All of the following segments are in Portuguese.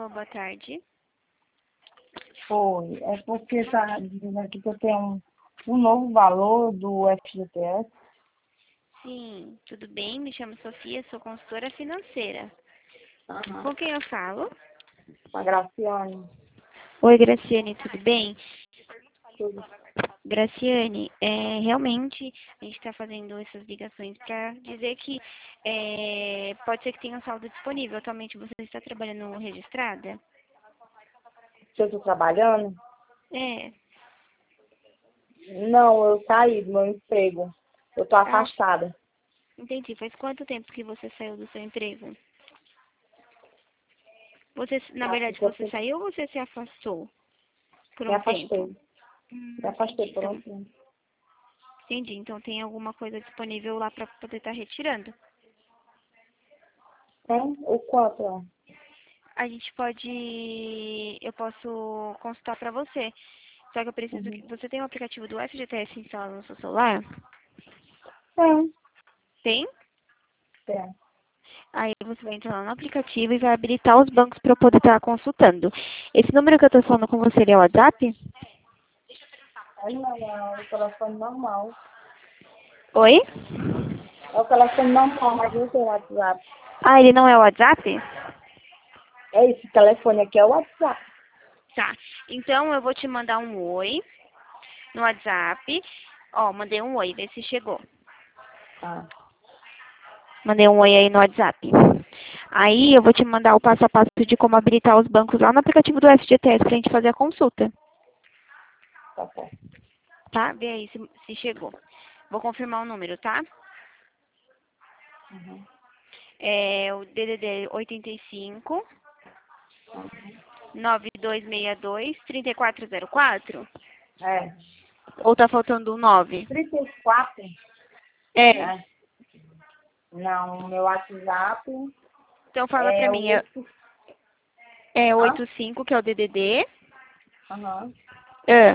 Alô, boa tarde. Foi. É porque tá dizendo aqui que eu tenho um novo valor do FGTS. Sim, tudo bem? Me chamo Sofia, sou consultora financeira. Aham. Com quem eu falo? A Graciane. Oi, Graciane, tudo bem? Tudo. Graciane, realmente a gente está fazendo essas ligações para dizer que pode ser que tenha um saldo disponível. Atualmente você está trabalhando registrada? Se eu tô trabalhando? É. Não, eu saí do meu emprego. Eu tô Ah, afastada. entendi. Faz quanto tempo que você saiu do seu emprego? Você, na Tá? verdade, Porque eu você saiu ou você se afastou por me um tempo? afastei. Me afastei Entendi. por um Então, tempo. entendi. Então tem alguma coisa disponível lá para poder estar retirando. Tem? O quanto é? A gente pode, eu posso consultar para você. Só que eu preciso que Uhum. você tem o aplicativo do FGTS instalado no seu celular? Tem. Tem? Tem. Aí você vai entrar lá no aplicativo e vai habilitar os bancos para eu poder estar consultando. Esse número que eu estou falando com você, ele é o WhatsApp? Aí não, é o telefone normal. Oi? É o telefone normal, mas não tem WhatsApp. Ah, ele não é o WhatsApp? É esse telefone aqui, é o WhatsApp. Tá. Então eu vou te mandar um oi no WhatsApp. Ó, mandei um oi, vê se chegou. Ah, Mandei um oi aí no WhatsApp. Aí eu vou te mandar o passo a passo de como habilitar os bancos lá no aplicativo do FGTS pra gente fazer a consulta, tá certo. tá? Vê aí se chegou. Vou confirmar o número, tá? Uhum. É o DDD 85 9262 3404. É. Ou tá faltando um 9? 34? É. É. Não, o meu WhatsApp Então fala pra é mim, o 8. é Hã? 85, que é o DDD. Aham. É.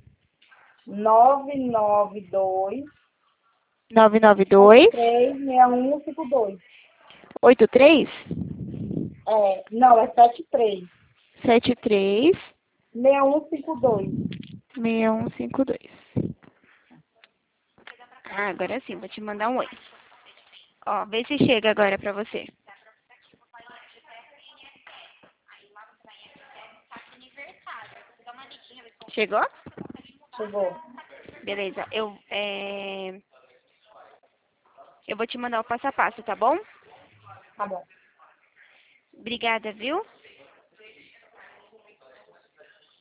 992 992 636152. 83 É, não, é 73 73 6152. 6152. Ah, agora sim, vou te mandar um oi. Ó, vê se chega agora pra você. Chegou? Chegou. Beleza. Eu vou te mandar o passo a passo, tá bom? Tá bom. Obrigada, viu?